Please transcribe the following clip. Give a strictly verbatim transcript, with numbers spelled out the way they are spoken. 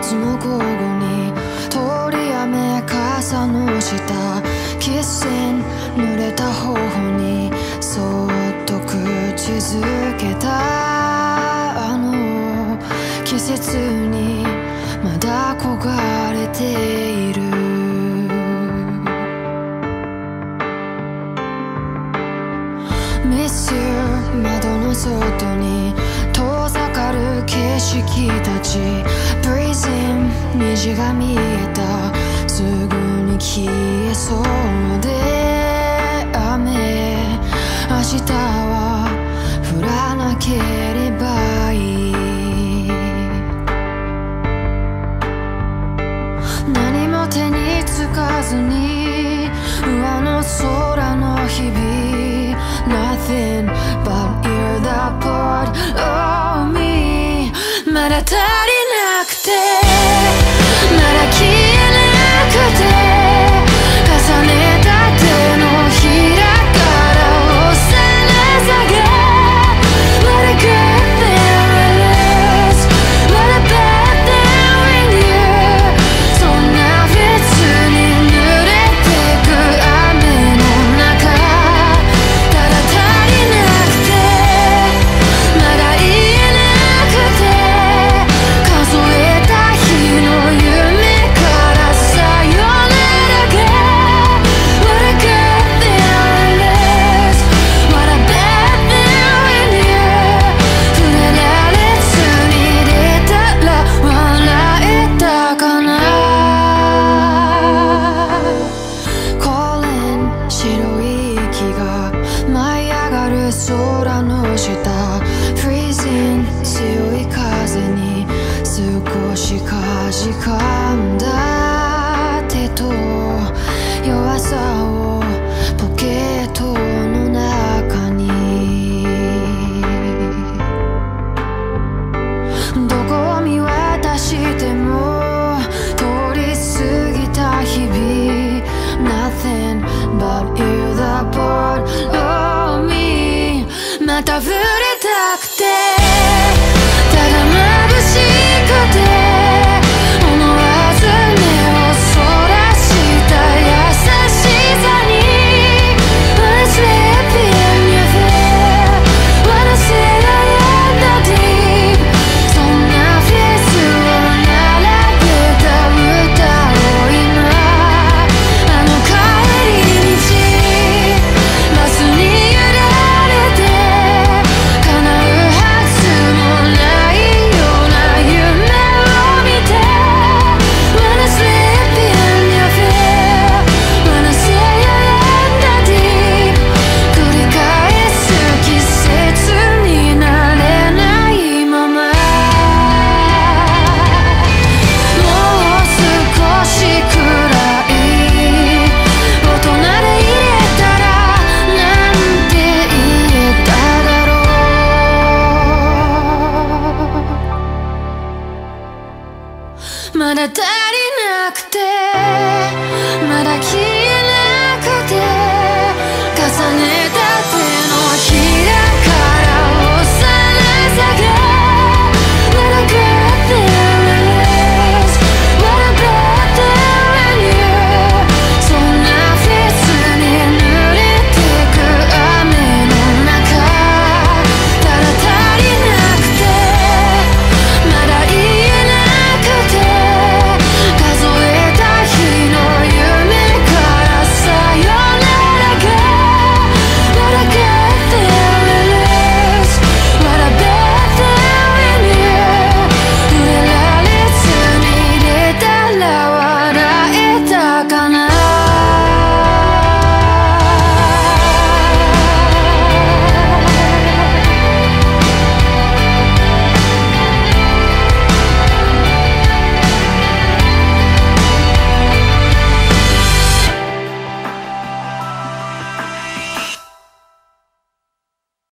つの午後に通り雨傘の下キッシン濡れた頬にそっと口づけたあの季節にまだ焦がれているMiss you 窓の外に遠ざかる景色たち Breezing 虹が見えたすぐに消えそうで雨明日は降らなければいい何も手につかずに上の空の日々Nothing but you're the part of me まだ足りなくてまだ消えなくて重ねた手のひらから押され下げ What a good thing it is What a bad thing in you そんな別に濡れてく雨の中空の下 Freezing 強い風に少しかじかんだ手と弱さをポケットの中にどこを見渡しても通り過ぎた日々 Nothing but you're the part of meまた触れたくて